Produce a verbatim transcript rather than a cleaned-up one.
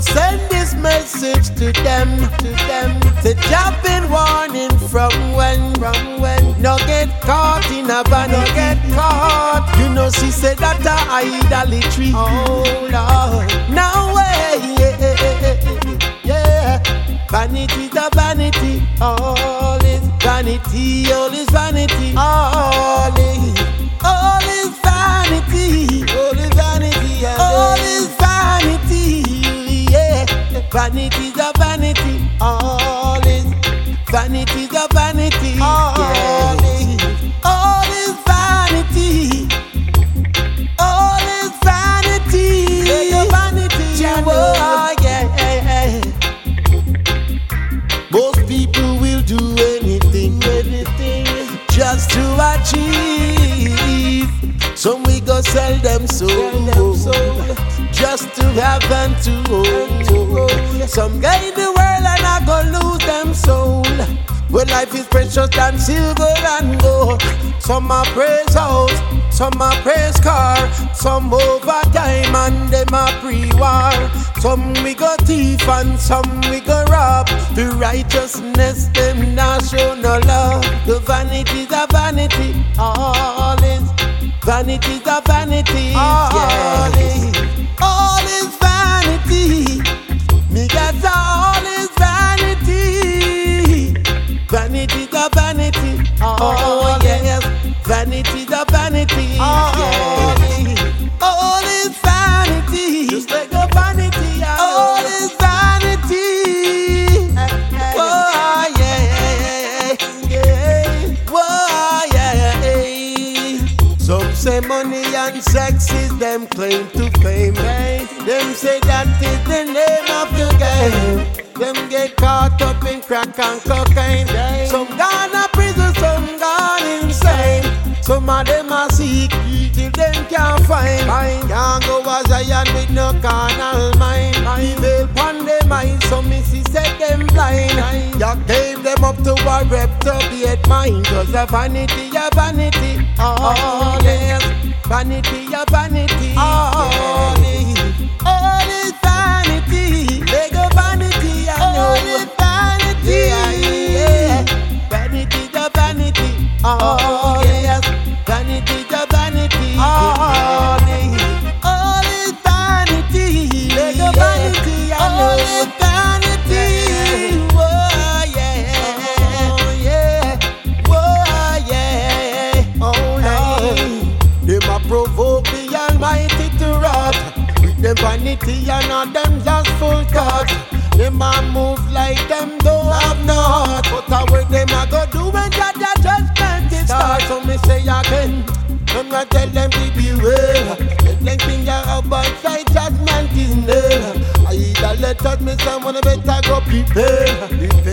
go send this message to them, to them. The job been warning from when, from when. No get caught in a van, no get caught. You know she said that a idolatry. Oh Lord, no way, yeah, yeah. Vanity the vanity, all is vanity, all is vanity, all is, all is vanity, all is vanity, all is vanity, yeah. Vanity the vanity, all is vanity the vanity, all is, all is vanity, all is vanity, the vanity, oh yeah. Most people will do anything, anything just to achieve. Some we go sell them soul, just to have and to hold. Some guy in the world and I go lose them soul. When life is precious than silver and gold. Some are praise house, some are praise car, some overtime and them are pre-war. Some we go thief and some we go rob. The righteousness them not show no love. The vanity, the vanity, all is vanity, the vanity, all is, all is vanity. Me got all is vanity, vanity, the vanity, oh yes, vanity, the vanity, yeah. All is vanity, just like a vanity, all is vanity. Oh yeah, yeah, oh yeah. Some say money and sex is them claim to fame. Them say that is the name of the game. Them get caught up in crack and cocaine. Some gone to prison, some gone insane. Some of them are sick till them can't find. Can't go a Zion with no carnal mind. Evil pon them mind, so missy set them blind. You gave them up to a reprobate mind. Cause a vanity, a vanity, all is vanity, a vanity, all is, all is vanity. They go vanity, I know. All is vanity, yeah. Vanity, the vanity, all yes. Vanity, the vanity, all is, all is vanity. They go vanity, I know. All is vanity, whoa yeah, oh yeah, whoa yeah, oh Lord. Them a provoke the Almighty to wrath. Them vanity and all them just full cut. Them a move like them don't have no heart. But how will them a go do when that judgment is start? So me say again, I'm gonna tell them to beware. Let them think about side judgment is near. I either let us me someone better go prepare.